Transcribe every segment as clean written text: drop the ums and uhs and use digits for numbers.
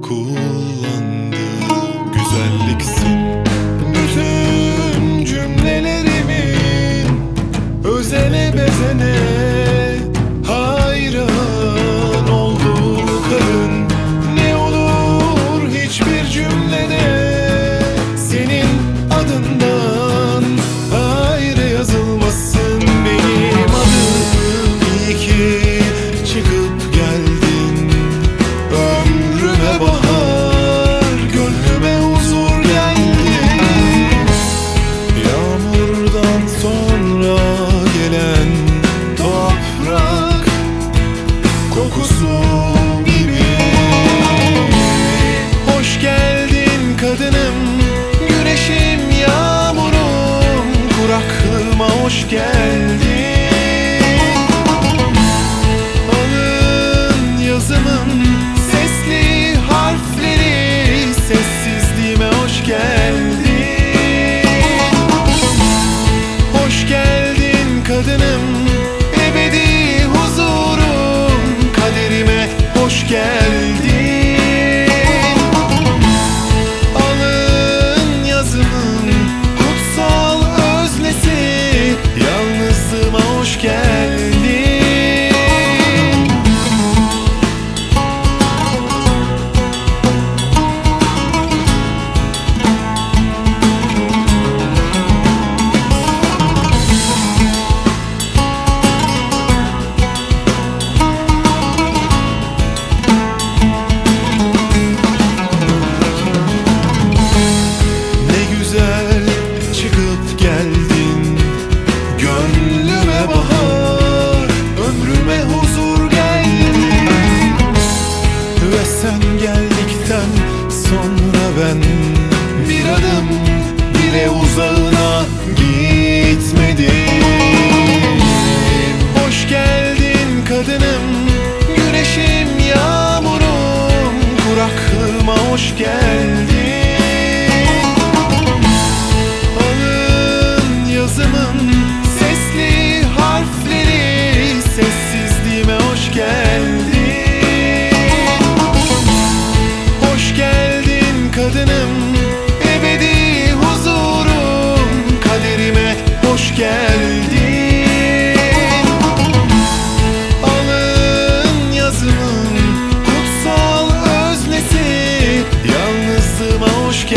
kullandığı güzelliksin. Bütün cümlelerimin özene bezene hayran olduğu kadın. Ne olur hiçbir cümlede senin adından ayrı yazılmasın benim adım. İyi ki çıkıp geldin, ömrüme bahar, gönlüme huzur geldi. Yağmurdan sonra gelen toprak kokusu gibi. Hoş geldin kadınım, güneşim, yağmurum, kuraklığıma hoş geldin. Alın yazımın sesli harfleri, sessizliğime hoş geldin. Hoş geldin kadınım, ebedi huzurum, kaderime hoş geldin. Alın yazımın kutsal öznesi, yalnızlığıma hoş geldin. Ne güzel çıkıp geldin, gönlüme bahar, ömrüme huzur geldi. Ve sen geldikten sonra ben bir adım bile uzağına gitmedim. Hoş geldin kadınım, güneşim, yağmurum, kuraklığıma hoş geldin. Alın yazımın sesli harfleri, sessizliğime hoş geldin. Hoş geldin kadınım, ebedi huzurum, kaderime hoş geldin. Alın yazımın kutsal öznesi, yalnızlığıma hoş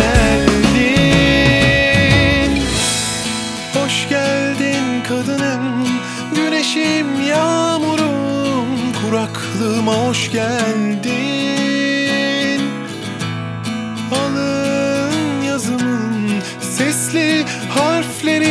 geldin. Hoş geldin kadınım, güneşim, yağmurum, kuraklığıma hoş geldin. Alın yazımın sesli harfleri,